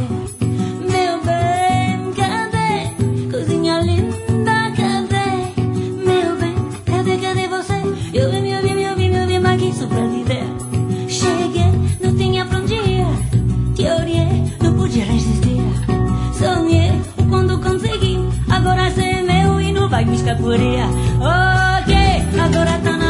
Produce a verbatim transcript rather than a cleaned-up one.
Meu bem, cadê? Coisinha linda, cadê? Meu bem, cadê, cadê você? Eu vim, eu vim, eu vim, eu vim aqui só pra viver. Cheguei, não tinha pra onde ir. Te olhei, não podia resistir. Sonhei quando consegui. Agora sei meu e não vai me escapulir. Ok, agora tá na